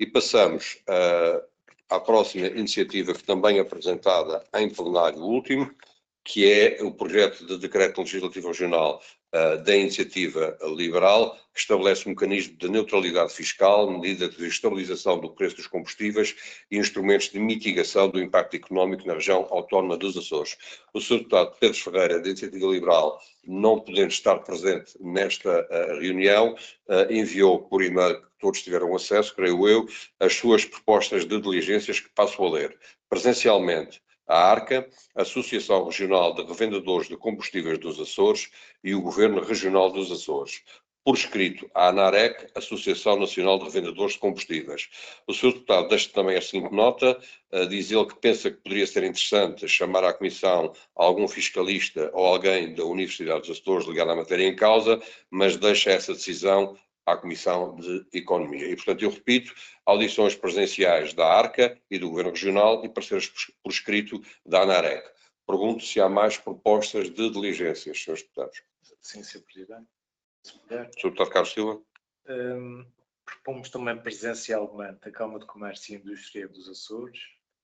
E passamos à próxima iniciativa, que também é apresentada em plenário último, que é o projeto de decreto legislativo regional da iniciativa liberal, que estabelece um mecanismo de neutralidade fiscal, medidas de estabilização do preço dos combustíveis e instrumentos de mitigação do impacto económico na região autónoma dos Açores. O Sr. Deputado Pedro Ferreira, da iniciativa liberal, não podendo estar presente nesta reunião, enviou por e-mail, que todos tiveram acesso, creio eu, as suas propostas de diligências, que passo a ler. Presencialmente, a ARCA, a Associação Regional de Revendedores de Combustíveis dos Açores e o Governo Regional dos Açores. Por escrito, a ANAREC, Associação Nacional de Revendedores de Combustíveis. O Sr. Deputado deixa também a seguinte nota, diz ele que pensa que poderia ser interessante chamar à Comissão algum fiscalista ou alguém da Universidade dos Açores ligado à matéria em causa, mas deixa essa decisão à Comissão de Economia. E, portanto, eu repito, audições presenciais da ARCA e do Governo Regional e pareceres por escrito da ANAREC. Pergunto se há mais propostas de diligências, Srs. Deputados. Sim, Sr. Presidente. Se puder. Sr. Deputado Carlos Silva. Propomos também presencialmente a Câmara de Comércio e Indústria dos Açores.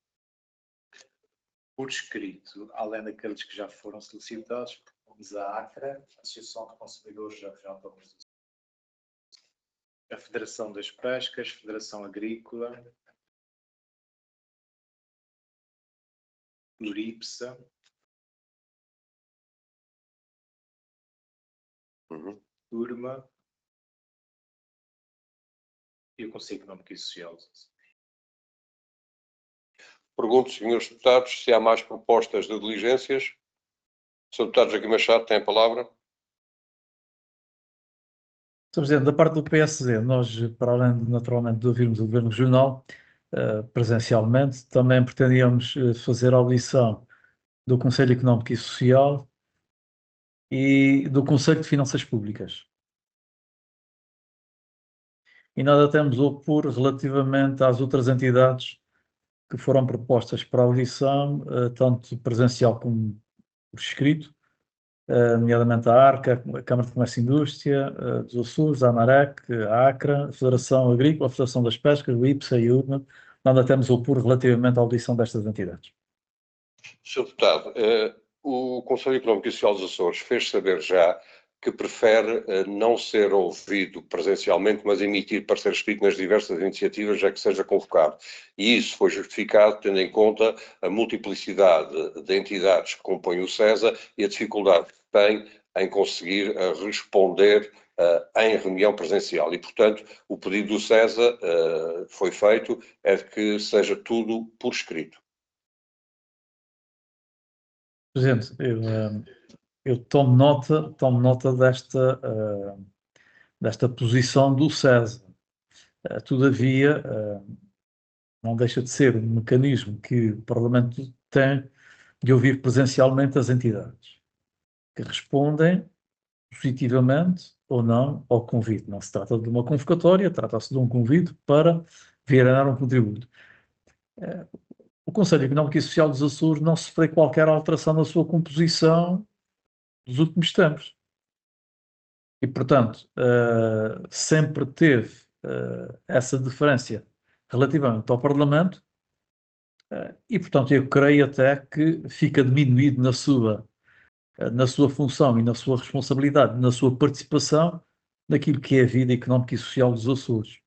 Por escrito, além daqueles que já foram solicitados, propomos a ACRA, Associação de Consumidores da Região Autónoma dos Açores, a Federação das Pescas, Federação Agrícola, Uripsa, URMA e o Conselho Económico e Social. Pergunto, senhores deputados, se há mais propostas de diligências. Sr. Deputado Joaquim Machado, tem a palavra. Sr. Presidente, da parte do PSD, nós, para além de, naturalmente, de ouvirmos o Governo Regional, presencialmente, também pretendíamos fazer a audição do Conselho Económico e Social e do Conselho de Finanças Públicas. E nada temos a opor relativamente às outras entidades que foram propostas para audição, tanto presencial como por escrito, nomeadamente a ARCA, a Câmara de Comércio e Indústria, dos Açores, a ANAREC, a ACRA, a Federação Agrícola, a Federação das Pescas, o IPSA e o URMA. Nada temos a opor relativamente à audição destas entidades. Sr. Deputado, o Conselho Económico e Social dos Açores fez saber já que prefere não ser ouvido presencialmente, mas emitir parecer escrito nas diversas iniciativas, já que seja convocado. E isso foi justificado tendo em conta a multiplicidade de entidades que compõem o CESA e a dificuldade que tem em conseguir responder em reunião presencial. E, portanto, o pedido do CESA foi feito, é de que seja tudo por escrito. Presidente, eu tomo nota desta posição do CESA. Todavia, não deixa de ser um mecanismo que o Parlamento tem de ouvir presencialmente as entidades, que respondem positivamente ou não ao convite. Não se trata de uma convocatória, trata-se de um convite para vir a dar um contributo. O Conselho Económico e Social dos Açores não sofreu qualquer alteração na sua composição dos últimos tempos. E, portanto, sempre teve essa diferença relativamente ao Parlamento e, portanto, eu creio até que fica diminuído na sua função e na sua responsabilidade, na sua participação naquilo que é a vida económica e social dos Açores.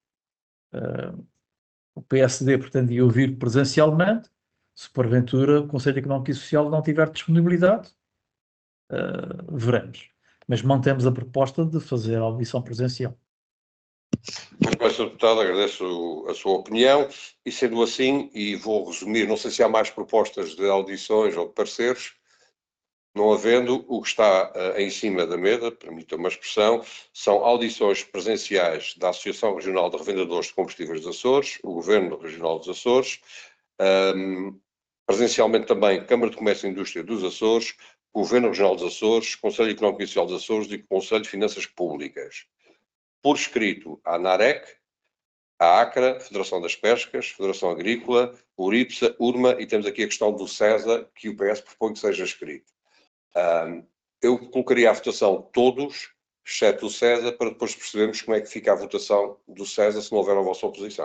O PSD pretendia ouvir presencialmente, se porventura o Conselho Económico e Social não tiver disponibilidade, veremos. Mas mantemos a proposta de fazer a audição presencial. Muito bem, Sr. Deputado, agradeço a sua opinião e, sendo assim, e vou resumir, não sei se há mais propostas de audições ou de pareceres, não havendo, o que está em cima da mesa, permita-me uma expressão, são audições presenciais da Associação Regional de Revendedores de Combustíveis dos Açores, o Governo Regional dos Açores, presencialmente também Câmara de Comércio e Indústria dos Açores, Governo Regional dos Açores, Conselho Económico e Social dos Açores e Conselho de Finanças Públicas. Por escrito, a ANAREC, a ACRA, Federação das Pescas, Federação Agrícola, URIPSA, URMA e temos aqui a questão do CESA, que o PS propõe que seja escrito. Eu colocaria a votação todos, exceto o CESA, para depois percebermos como é que fica a votação do CESA se não houver a vossa oposição.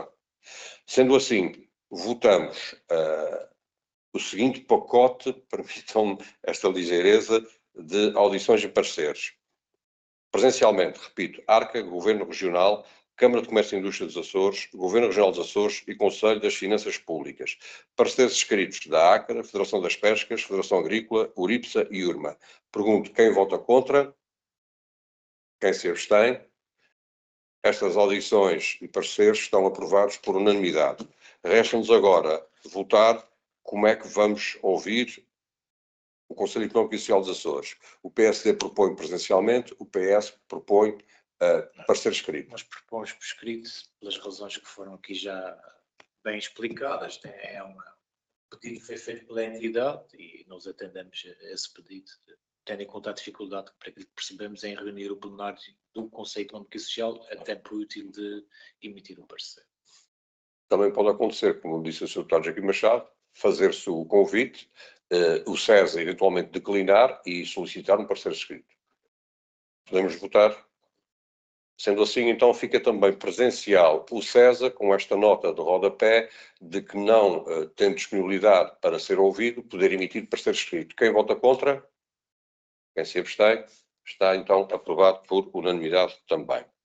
Sendo assim, votamos o seguinte pacote, permitam-me esta ligeireza, de audições e pareceres. Presencialmente, repito, ARCA, Governo Regional, Câmara de Comércio e Indústria dos Açores, Governo Regional dos Açores e Conselho das Finanças Públicas. Pareceres escritos da ACRA, Federação das Pescas, Federação Agrícola, URIPSA e URMA. Pergunto quem vota contra, quem se abstém. Estas audições e pareceres estão aprovados por unanimidade. Resta-nos agora votar como é que vamos ouvir o Conselho Económico e Social dos Açores. O PSD propõe presencialmente, o PS propõe parecer escrito. Nós propomos por escrito, pelas razões que foram aqui já bem explicadas. É um pedido que foi feito pela entidade e nós atendemos a esse pedido, tendo em conta a dificuldade que percebemos em reunir o plenário do Conselho Económico e Social a tempo útil de emitir o parecer. Também pode acontecer, como disse o Sr. Deputado Joaquim Machado, fazer-se o convite, o CESA eventualmente declinar e solicitar um parecer escrito. Podemos votar? Sendo assim, então fica também presencial o CESA com esta nota de rodapé de que não tem disponibilidade para ser ouvido, poder emitir parecer escrito. Quem vota contra? Quem se abstém? Está então aprovado por unanimidade também.